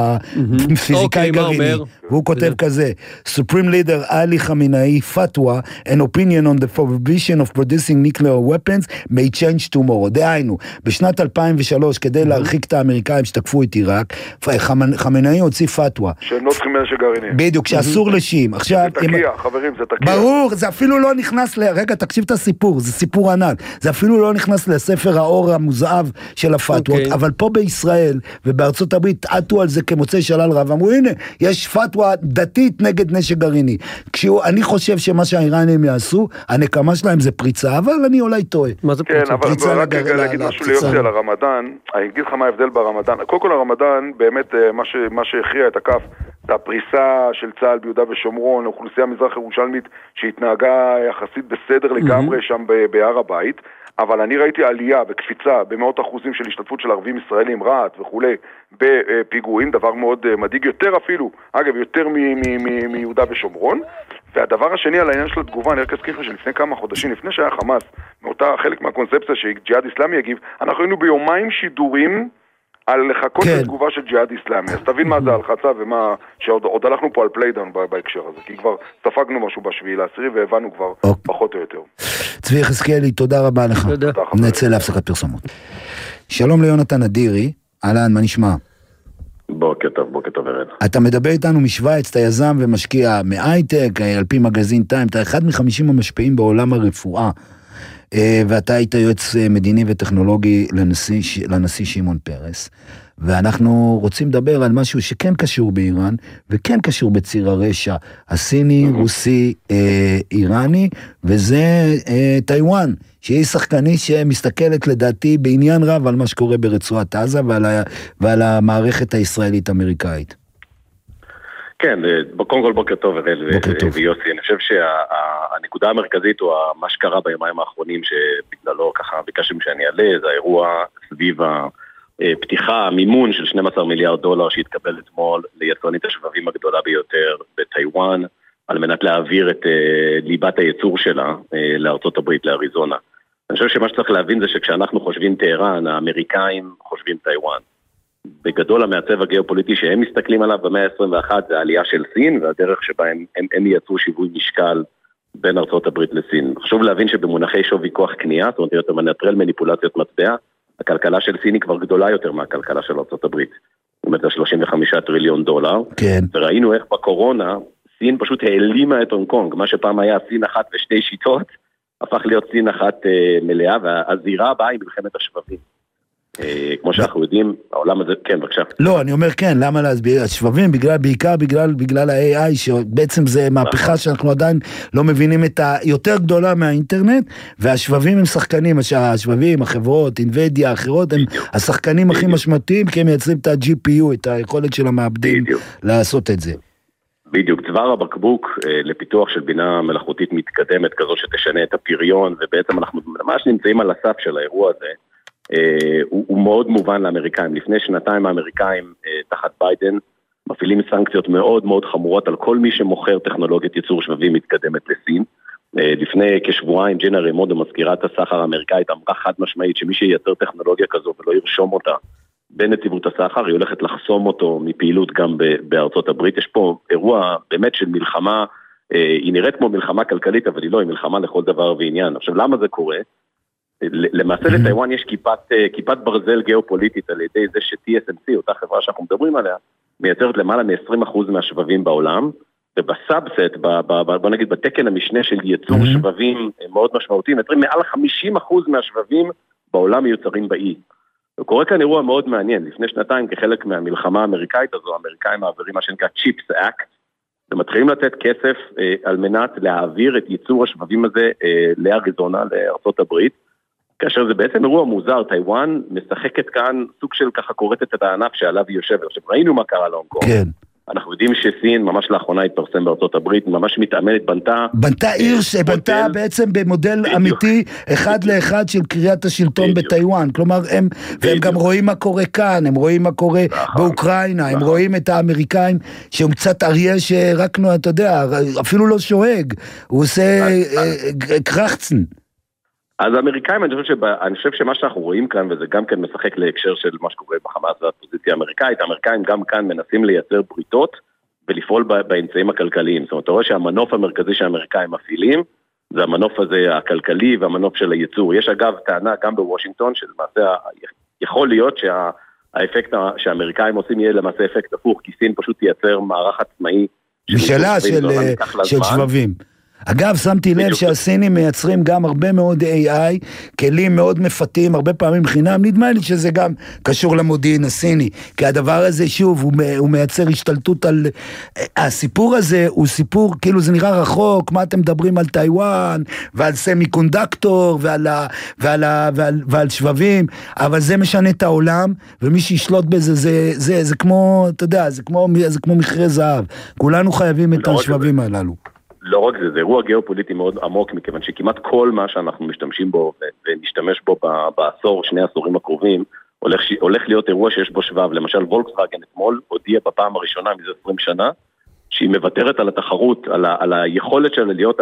הפיזיקאי גרעיני, והוא כותב כזה, Supreme Leader Ali Khamenei fatwa, an opinion on the prohibition of producing nuclear weapons may change tomorrow. דהיינו, בשנת 2003, כדי להרחיק את האמריקאים שתקפו את עיראק, חמינאי הוציא פתווה. שהם לא צריכים נשק גרעיני. בדיוק, שאסור לשיעים. עכשיו, זה תקיע, חברים, זה תקיע. ברור, זה אפילו לא נכנס רגע, תקשיב את הסיפור, זה סיפור ענק. זה אפילו לא נכנס לספר האור המוזהב של הפתוות, אבל פה בישראל ובארצות הברית עטו על זה כמוצאי שלל רב, אמרו הנה, יש פתווה דתית נגד נשק גרעיני. אני חושב שמה שהאיראנים יעשו, הנקמה שלהם זה פריצה, אבל אני אולי טועה. מה זה פריצה? כן, אבל רק להגיד משהו ליוסי על הרמדאן, אני אגיד לך מה ההבדל ברמדאן. קודם כל הרמדאן, באמת מה שהכריע את הכף, זה הפריסה של צה"ל ביהודה ושומרון, אוכלוסייה מזרח ירושלמית שהתנהגה יחסית בסדר לגמרי שם בהר הבית, אבל אני ראיתי עלייה וקפיצה במאות אחוזים של השתתפות של ערבים ישראלים, רעת וכולי, בפיגועים, דבר מאוד מדאיג, יותר אפילו, אגב, יותר מיהודה ושומרון. והדבר השני על העניין של התגובה, אני רק אזכיר לך שלפני כמה חודשים, לפני שהיה חמאס, מאותה חלק מהקונספציה שג'יהאד איסלאמי יגיב, אנחנו היינו ביומיים שידורים על לחכות לתגובה של ג'יהאד איסלאמי. אז תבין מה זה הלחצה ומה, שעוד הלכנו פה על פליידאון בהקשר הזה, כי כבר ספגנו משהו בשביעי לעשירי והבנו כבר פחות או יותר. צבי יחזקאלי, תודה רבה לך. נצא להפסקת פרסומות. שלום ליונתן אדירי, אהלן, מה נשמע? בוקר טוב, ארד. אתה מדבר איתנו משוויץ, אתה יזם ומשקיע מהייטק, על פי מגזין טיים, אתה אחד מ50 המשפיעים בעולם הרפואה, ואתה היית יועץ מדיני וטכנולוגי לנשיא שמעון פרס, ואנחנו רוצים לדבר על משהו שכן קשור באיראן, וכן קשור בציר הרשע, הסיני, רוסי, איראני, וזה טיואן, שהיא שחקנית שמסתכלת לדעתי בעניין רב על מה שקורה ברצועת עזה, ועל המערכת הישראלית-אמריקאית. כן, קודם כל בוקר טוב אראל ויוסי, אני חושב שהנקודה המרכזית הוא מה שקרה ביומיים האחרונים שבגללו ככה ביקשתם שאני אעלה, זה האירוע סביב הפתיחה, המימון של $12 מיליארד שהתקבל אתמול ליצרנית השבבים הגדולה ביותר בטיואן, על מנת להעביר את ליבת הייצור שלה לארצות הברית, לאריזונה. אני חושב שמה שצריך להבין זה שכשאנחנו חושבים טהרן, האמריקאים חושבים טיואן. בגדול המעצב הגיאופוליטי שהם מסתכלים עליו במאה ה-21 זה העלייה של סין, והדרך שבה הם ייצרו שיווי משקל בין ארצות הברית לסין. חשוב להבין שבמונחי שווי כוח קנייה, זאת אומרת, אתה מנטרל מניפולציות מטבע, הכלכלה של סין היא כבר גדולה יותר מהכלכלה של ארצות הברית. זאת אומרת, $35 טריליון. כן. וראינו איך בקורונה, סין פשוט העלימה את הונג קונג, מה שפעם היה סין אחת ושתי שיטות, הפך להיות סין אחת מלאה, והזירה הבאה היא מלחמת השבבים. כמו שאנחנו יודעים, העולם הזה, כן, בבקשה. לא, אני אומר כן, למה להסביר? השבבים, בעיקר בגלל ה-AI, שבעצם זה מהפכה שאנחנו עדיין לא מבינים את היותר גדולה מהאינטרנט, והשבבים הם שחקנים, השבבים, החברות, אינווידיה, האחרות, הם השחקנים הכי משמעותיים, כי הם מייצרים את ה-GPU, את היכולת של המעבדים לעשות את זה. בדיוק, צוואר הבקבוק לפיתוח של בינה מלאכותית מתקדמת, כזו שתשנה את הפריון, ובעצם אנחנו ממש נמצאים על הסף של האירוע הזה, הוא מאוד מובן לאמריקאים. לפני שנתיים האמריקאים תחת ביידן מפעילים סנקציות מאוד מאוד חמורות על כל מי שמוכר טכנולוגיית ייצור שבבים מתקדמת לסין. לפני כשבועיים ג'ינה ריימונד, מזכירת הסחר האמריקאית, אמרה חד משמעית שמי שייצר טכנולוגיה כזו ולא ירשום אותה בנציבות הסחר, היא הולכת לחסום אותו מפעילות גם בארצות הברית. יש פה אירוע באמת של מלחמה, היא נראית כמו מלחמה כלכלית, אבל היא לא, היא מלחמה לכל דבר ועניין. עכשיו, למה זה קורה? למעשה לטיואן יש כיפת ברזל גיאופוליטית על ידי זה ש-TSMC, אותה חברה שאנחנו מדברים עליה, מייצרת למעלה מ-20% מהשבבים בעולם, ובסאבסט, בוא נגיד בתקן המשנה של ייצור שבבים מאוד משמעותיים, מעל 50% מהשבבים בעולם מיוצרים באי. וקורה כאן אירוע מאוד מעניין, לפני שנתיים כחלק מהמלחמה האמריקאית הזו, האמריקאים מעבירים מה שנקרא CHIPS Act, ומתחילים לתת כסף על מנת להעביר את ייצור השבבים הזה לאריזונה, לארצות הברית, כאשר זה בעצם אירוע מוזר, טיואן משחקת כאן סוג של ככה קוראת את הענף שעליו היא יושבת, עכשיו ראינו מה קרה להונג קונג. כן. אנחנו יודעים שסין ממש לאחרונה התפרסם בארצות הברית, ממש מתאמנת, בנתה עיר שבנתה בעצם במודל אמיתי, אחד לאחד של קריאת השלטון בטיואן, כלומר והם גם רואים מה קורה כאן, הם רואים מה קורה באוקראינה, הם רואים את האמריקאים, שהם קצת אריה שרק, אתה יודע, אפילו לא שואג, הוא עושה קרחצן. אז האמריקאים, אני חושב שמה שאנחנו רואים כאן, וזה גם כן משחק להקשר של מה שקורה בחמאס והפוזיציה האמריקאית, האמריקאים גם כאן מנסים לייצר בריתות ולפעול באמצעים הכלכליים. זאת אומרת, אתה רואה שהמנוף המרכזי שהאמריקאים מפעילים, זה המנוף הזה הכלכלי והמנוף של הייצור. יש אגב טענה גם בוושינגטון, שלמעשה יכול להיות שהאפקט שהאמריקאים עושים יהיה למעשה אפקט הפוך, כי סין פשוט תייצר מערך עצמאי משלה של שבבים. אגב, שמתי לב שהסינים מייצרים גם הרבה מאוד AI, כלים מאוד מפתים, הרבה פעמים חינם, נדמה לי שזה גם קשור למודיעין הסיני, כי הדבר הזה שוב, הוא מייצר השתלטות על... הסיפור הזה הוא סיפור, כאילו זה נראה רחוק, מה אתם מדברים על טיואן, ועל סמי קונדקטור, ועל שבבים, אבל זה משנה את העולם, ומי שישלוט בזה, זה כמו, אתה יודע, זה כמו מכרה זהב, כולנו חייבים את השבבים הללו. לא רק זה, זה אירוע גיאופוליטי מאוד עמוק, מכיוון שכמעט כל מה שאנחנו משתמשים בו ונשתמש בו בעשור, 2 העשורים הקרובים, הולך להיות אירוע שיש בו שבב. למשל, וולקסווגן אתמול הודיע בפעם הראשונה מזה 20 שנה, שהיא מוותרת על התחרות, על היכולת שלה להיות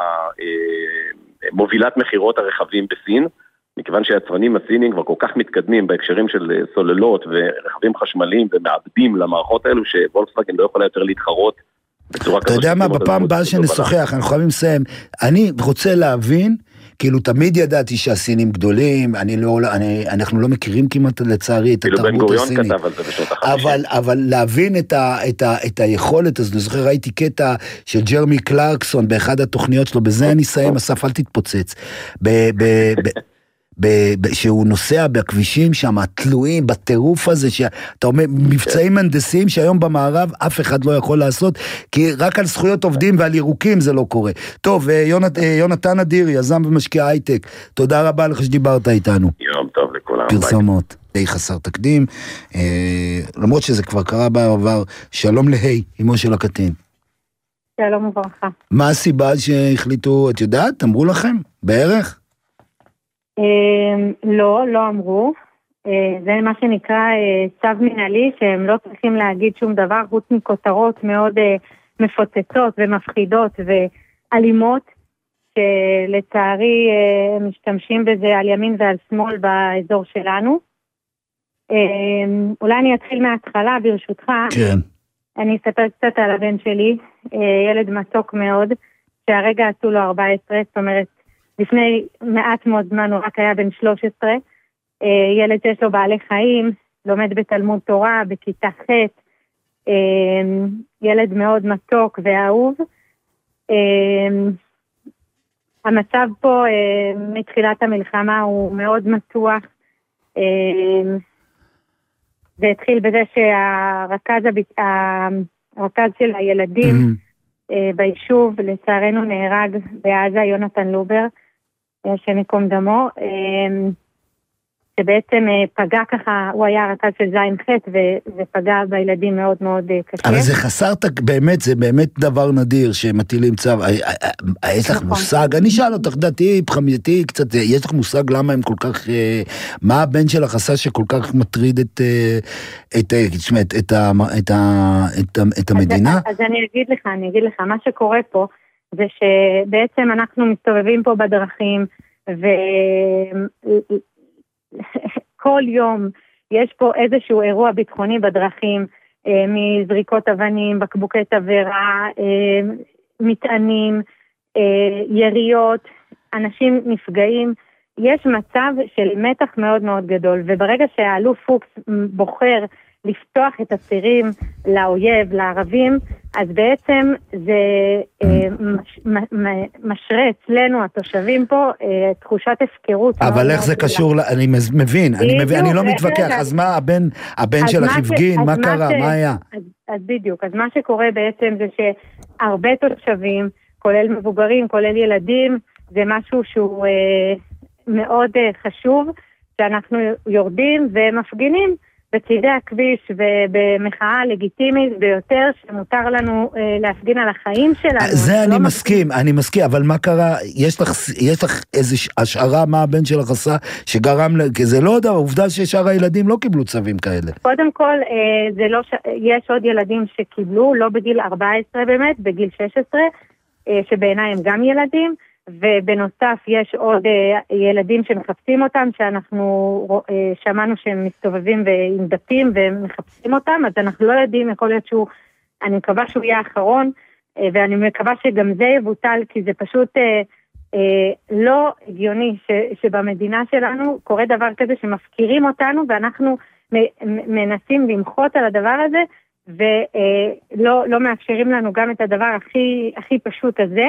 מובילת מחירות הרכבים בסין, מכיוון שהיצרנים הסינים כבר כל כך מתקדמים בהקשרים של סוללות ורכבים חשמליים ומעבדים למערכות האלו, שוולקסווגן לא יכולה יותר להתחרות, אתה יודע מה, בפעם הבאה שנשוחח, אנחנו חייבים לסיים, אני רוצה להבין, כאילו תמיד ידעתי שהסינים גדולים, אנחנו לא מכירים כמעט לצערי את התרבות הסינית, אבל להבין את היכולת, אז אני זוכר, ראיתי קטע של ג'רמי קלרקסון באחד התוכניות שלו, בזה אני אסיים, אסף אל תתפוצץ, שהוא נוסע בכבישים שם, תלויים בטירוף הזה, שאתה אומר, מבצעים הנדסיים שהיום במערב אף אחד לא יכול לעשות, כי רק על זכויות עובדים ועל ירוקים זה לא קורה. טוב, יונתן אדיר, יזם ומשקיע הייטק, תודה רבה לך שדיברת איתנו. יום טוב לכולם. פרסומות, די חסר תקדים, למרות שזה כבר קרה בעבר, שלום להי, אמו של הקטין. שלום וברכה. מה הסיבה שהחליטו, את יודעת, אמרו לכם, בערך? לא אמרו, זה מה שנקרא צו מנהלי, שהם לא צריכים להגיד שום דבר, חוץ מכותרות מאוד מפוצצות ומפחידות ואלימות, שלצערי משתמשים בזה על ימין ועל שמאל באזור שלנו. אולי אני אתחיל מההתחלה ברשותך. כן. אני אספר קצת על הבן שלי, ילד מתוק מאוד, שהרגע עשו לו 14, זאת אומרת, לפני מעט מאוד זמן הוא רק היה בן 13, ילד שיש לו בעלי חיים, לומד בתלמוד תורה, בכיתה ח', ילד מאוד מתוק ואהוב. המצב פה מתחילת המלחמה הוא מאוד מתוח, זה התחיל בזה שהרכז של הילדים ביישוב לצערנו נהרג בעזה, יונתן לובר, שמקום דמו, שבעצם פגע ככה, הוא היה הרכז של זין ח' ופגע בילדים מאוד מאוד קשה. אבל זה חסר, באמת, זה באמת דבר נדיר שמטילים צו, יש לך מושג, אני שאל אותך דעתי, חמיתי קצת, יש לך מושג למה הם כל כך, מה הבן שלך עשה שכל כך מטריד את המדינה? אז אני אגיד לך, מה שקורה פה, זה שבעצם אנחנו מסתובבים פה בדרכים, כל יום יש פה איזשהו אירוע ביטחוני בדרכים, מזריקות אבנים, בקבוקי תבערה, מטענים, יריות, אנשים נפגעים. יש מצב של מתח מאוד מאוד גדול, וברגע שהאלוף פוקס בוחר לפתוח את הצירים לאויב, לערבים, אז בעצם זה משרה אצלנו, התושבים פה, תחושת הפקרות. אבל איך זה קשור, אני מבין, אני לא מתווכח, אז מה הבן שלך הפגין, מה קרה, מה היה? אז בדיוק, אז מה שקורה בעצם זה שהרבה תושבים, כולל מבוגרים, כולל ילדים, זה משהו שהוא מאוד חשוב, שאנחנו יורדים ומפגינים בצדי הכביש ובמחאה לגיטימית ביותר, שמותר לנו להפגין על החיים שלנו. זה אני מסכים, אבל מה קרה? יש לך איזו השערה מה הבן שלך עשה, שגרם, כי זה לא יודע, העובדה ששאר הילדים לא קיבלו צווים כאלה. קודם כל, יש עוד ילדים שקיבלו, לא בגיל 14 באמת, בגיל 16, שבעיניי הם גם ילדים, ובנוסף יש עוד ילדים שמחפשים אותם, שאנחנו שמענו שהם מסתובבים עם דפים ומחפשים אותם, אז אנחנו לא יודעים, יכול להיות אני מקווה שהוא יהיה האחרון, ואני מקווה שגם זה יבוטל, כי זה פשוט לא הגיוני שבמדינה שלנו קורה דבר כזה שמפקירים אותנו, ואנחנו מנסים למחות על הדבר הזה, ולא מאפשרים לנו גם את הדבר הכי פשוט הזה.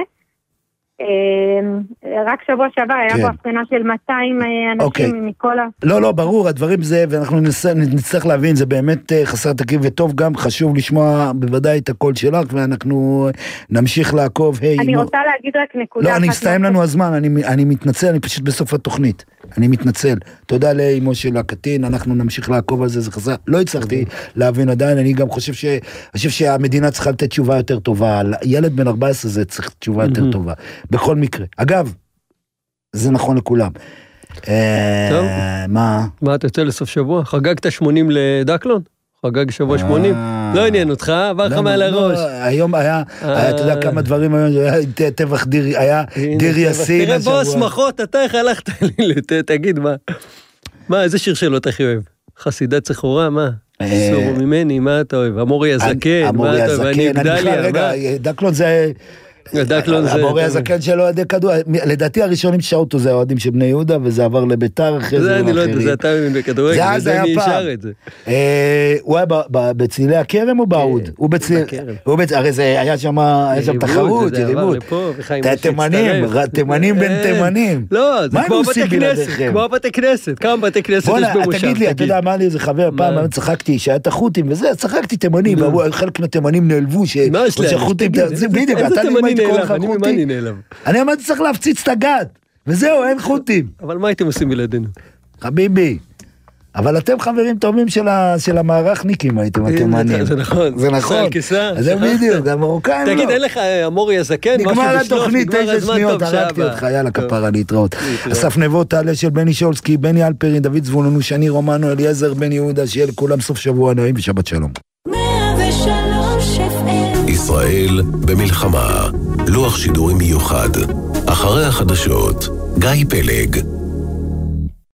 רק שבוע שעבר היה פה הפגנה של 200 אנשים מכל לא, ברור, הדברים זה, ואנחנו נצטרך להבין, זה באמת חסר תקדים וטוב, גם חשוב לשמוע בוודאי את הקול שלך, ואנחנו נמשיך לעקוב. אני רוצה להגיד רק נקודה. לא, אני אסתיים לנו הזמן, אני מתנצל, אני פשוט בסוף התוכנית, אני מתנצל. תודה לאמו של הקטין, אנחנו נמשיך לעקוב על זה, זה חסר, לא הצלחתי להבין עדיין, אני גם חושב שהמדינה צריכה לתת תשובה יותר טובה, ילד בן 14 זה צריך תשובה יותר טובה. בכל מקרה. אגב, זה נכון לכולם. טוב. מה אתה יוצא לסוף שבוע? חגגת 80 לדקלון? חגג שבוע 80? לא עניין אותך, עבר לך מעל הראש. היום היה, אתה יודע כמה דברים היום, היה טבח היה דיר יאסין. תראה בוא, שמחות, אתה איך הלכת לי, תגיד מה, איזה שיר שלו אתה הכי אוהב? חסידת צחורה, מה? סורו ממני, מה אתה אוהב? אמורי הזקן, מה אתה אוהב? אני אגדליה, רגע, דקלון זה... המורי הזקן שלו עדי כדור, לדעתי הראשונים ששאו אותו זה האוהדים של בני יהודה, וזה עבר לביתר אחרי זה אני לא יודע, זה אתה מבין בכדורגל, זה היה פעם. הוא היה בצלילי הכרם או בעוד? הוא בצלילי, הרי זה היה שם תחרות, יריבות, תימנים בין תימנים. לא, זה כמו בתי כנסת, כמה בתי כנסת יש במושב. תגיד לי, אתה יודע מה לי איזה חבר, פעם צחקתי שהיה תחותים וזה, צחקתי תימנים, חלק מהתימנים נעלבו, אני אמרתי צריך להפציץ את הגד, וזהו, אין חוטים. אבל מה הייתם עושים בלעדינו? חביבי, אבל אתם חברים טובים של המערכניקים הייתם התימנים. זה נכון. זה נכון. זה בדיוק, המרוקאים לא. תגיד, אין לך אמורי הזקן? נגמר התוכנית, 9 שניות, הרגתי אותך, יאללה כפרה להתראות. אסף נבות, תעלה של בני שולסקי, בני אלפרין, דוד זבולון, שני רומנו, אליעזר בן יהודה, שיהיה לכולם סוף שבוע נעים ושבת שלום. ישראל במלחמה, לוח שידורים מיוחד, אחרי החדשות, גיא פלג.